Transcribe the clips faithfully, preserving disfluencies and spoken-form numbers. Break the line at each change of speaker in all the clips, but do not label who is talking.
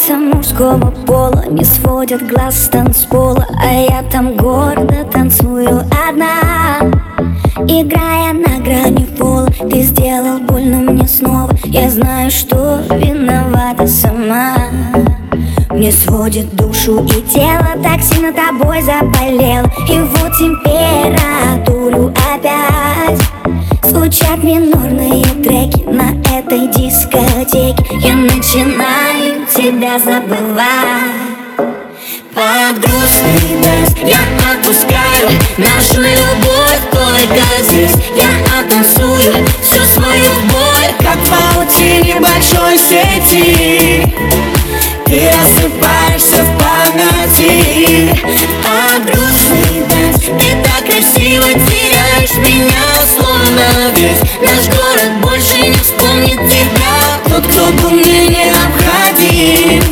Лица мужского пола не сводят глаз с танцпола, а я там гордо танцую одна, играя на грани пола. Ты сделал больно мне снова, я знаю, что виновата сама. Мне сводит душу и тело, так сильно тобой заболел. И вот температуру опять звучат минорные треки на этой дискотеке. Я начинаю тебя забывать. Под грустный дождь я отпускаю нашу любовь только здесь. Я оттанцую всю свою боль, как в паутине большой сети. Ты рассыпаешься в памяти. Под грустный дождь ты так красиво теряешь меня, словно весь наш город больше не вспомнит тебя. Тот, кто был мне необходим,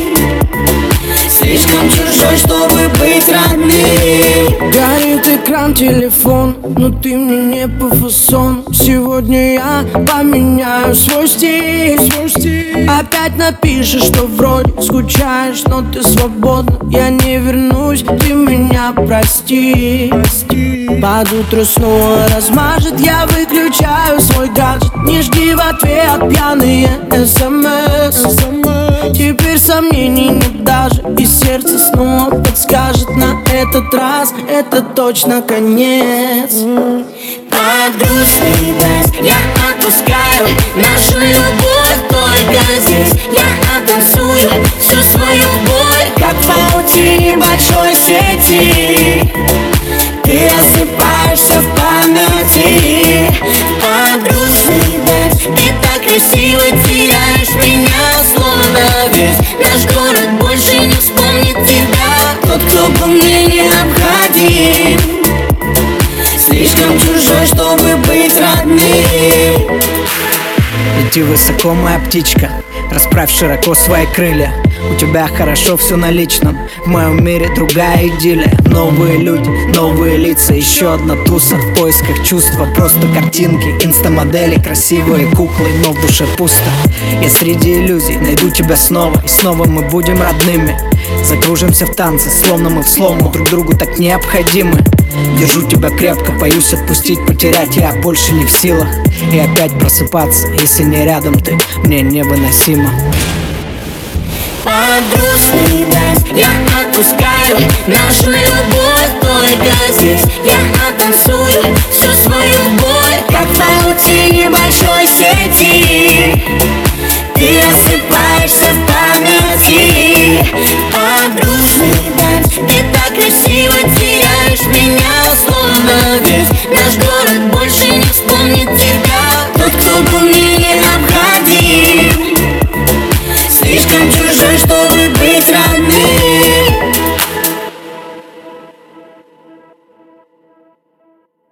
слишком чужой, чтобы быть родным.
Горит экран телефон, но ты мне не по фасон. Сегодня я поменяю свой стиль, свой стиль. Опять напишешь, что вроде скучаешь, но ты свободна. Я не вернусь, ты меня прости, прости. Под утро снова размажет, я выключаю свой гаджет. Не жди в ответ пьяные смс. Теперь сомнений нет даже, и сердце снова подскажет: на этот раз это точно конец.
Под грустный дождь я отпускаю нашу любовь только здесь. Я оттанцую всю свою боль, как в паутине большой сети. Ты рассыпаешься в памяти. Под грустный дождь ты так красиво теряешь меня, словно весь наш город больше не вспомнит тебя. Тот, кто был мне необходим, слишком чужой, чтобы быть родным.
Лети высоко, моя птичка, расправь широко свои крылья. У тебя хорошо все на личном, в моем мире другая идиллия. Новые люди, новые лица, еще одна туса в поисках чувства. Просто картинки, инстамодели, красивые куклы, но в душе пусто. Я среди иллюзий найду тебя снова, и снова мы будем родными. Закружимся в танце, словно мы в слому, друг другу так необходимы. Держу тебя крепко, боюсь отпустить, потерять я больше не в силах. И опять просыпаться, если не рядом ты, мне невыносимо.
Под грустный дождь я отпускаю нашу любовь только здесь. Я оттанцую всю свою боль, как в паутине большой сети.